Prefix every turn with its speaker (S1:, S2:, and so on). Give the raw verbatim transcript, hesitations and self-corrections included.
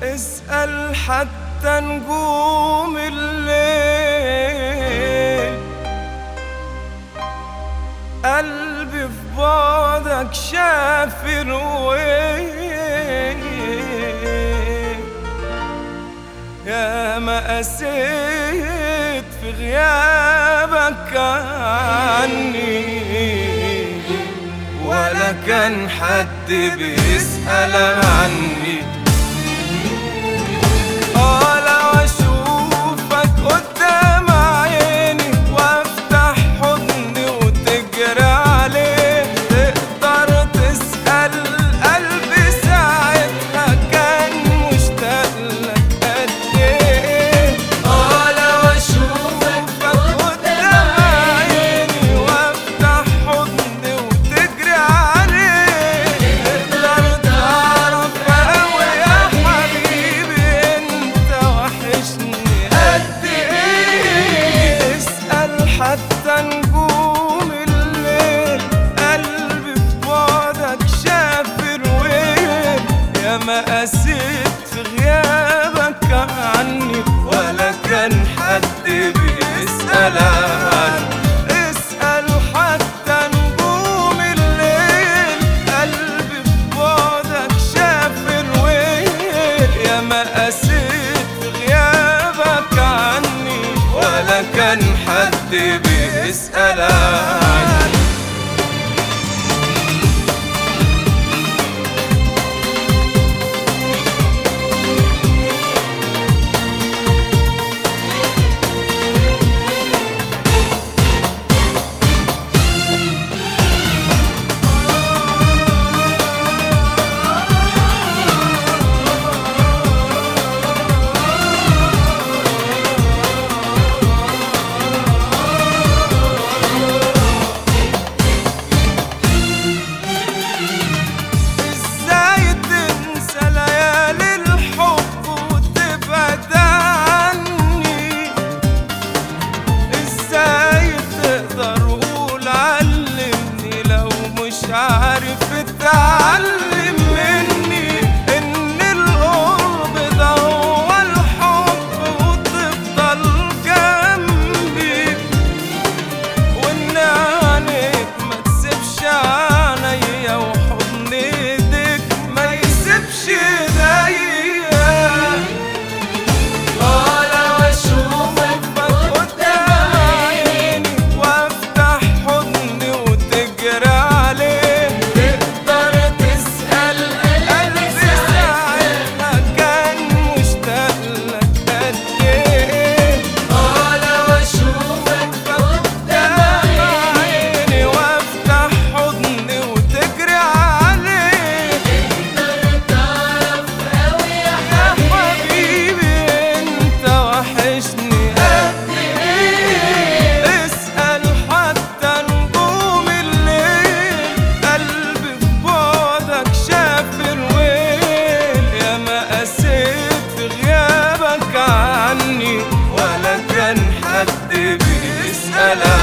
S1: اسأل حتى نجوم الليل، قلبي في بعدك شاف الويل. يا ما قسيت في غيابك عني، ولا كان حد بيسأل عني. اه لو اشوفك قدام عيني وافتح حضني وتجري عليه، تقدر تسأل قلبي ساعتها كان مشتاق لك قد ايه. اه لو اشوفك قدام عيني وافتح حضني وتجري عليه، تقدر تعرف قوي يا حبيبي انت وحشني قد ايه. اسأل حتى نجوم الليل، قلبي في بعدك شاف الويل. يا ما قسيت في غيابك عني، ولا كان حد بيسأل عني. اسأل حتى نجوم الليل، قلبي في بعدك شاف الويل. يا ما قسيت في غيابك عني، ولا كان حد بيسأل عني. عارف اتعلم مني ان القرب ده هو الحب، وتفضل جنبي، وان عينيك ما تسيبش عينيا، وحضن ايديك ما يسيبش ايديا. اه لو اشوفك قدام عيني وافتح حضني وتجري عليه، تقدر تسأل قلبي ساعتها كان مشتاق لك قد ايه. اه لو اشوفك قدام عيني وافتح حضني وتجري عليه، تقدر تعرف قوي يا حبيبي انت وحشني قد ايه. اسأل حتى نجوم الليل، قلبي في بعدك شاف الويل. يا ما قسيت في غيابك عني، ولا كان حد بيسأل